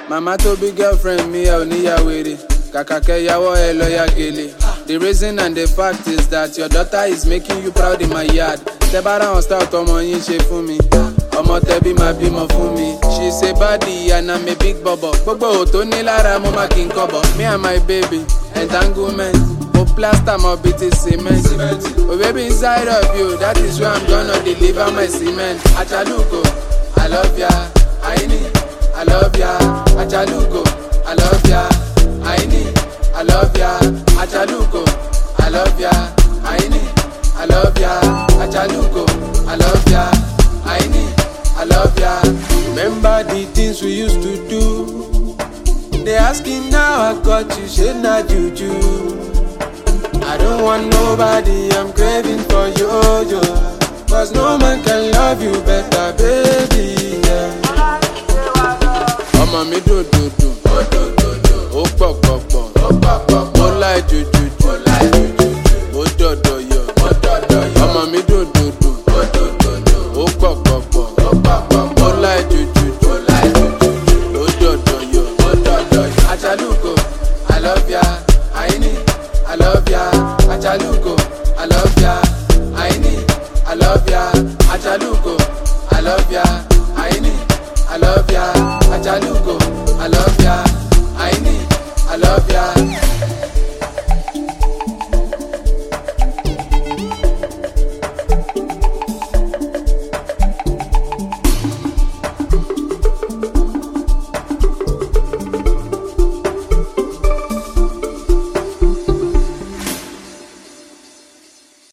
Mama to be girlfriend mi ò níyàwó kàkà kẹ́yàwó ẹ lọ yá gèlè. The reason and the fact is that your daughter is making you proud in my yard. Tẹ́ bá ra wọn style tọmọ yín ṣe fún mi. Ọmọ tẹbí máa bímọ fún mi. She's a baddie and I'm a big bubble. Gbogbo òtó ní lára mo máa kí n kọ́bọ̀. Me and my baby, entanglement. Mo plaster mo bí ti cement. Oh baby inside of you, that is where I'm gonna deliver my cement. Achalugo, I love ya. Aini, I love ya. Achalugo, I love ya. Aini, I love ya. Achalugo, I love ya. Aini, I love ya. Achalugo, I love ya. Aini, I love ya. Remember the things we used to do. They asking now I got you, shit not juju. I don't want nobody, I'm craving for you, yo. Cause no man can love you better, baby, yeah. Ọmọ mi do do do, ó pọ̀ pọ̀ pọ̀, mo like juju, ó dọ̀dọ̀ yọ. Ọmọ mi do do do, ó pọ̀ pọ̀ pọ̀, mo like juju, ó dọ̀dọ̀ yọ. Achalugo, I love ya, Aini, I love ya. Achalugo, I love ya, Aini, I love ya. Achalugo, I love ya, Aini, I love ya. Achalugo, I love ya, Aini, I love ya.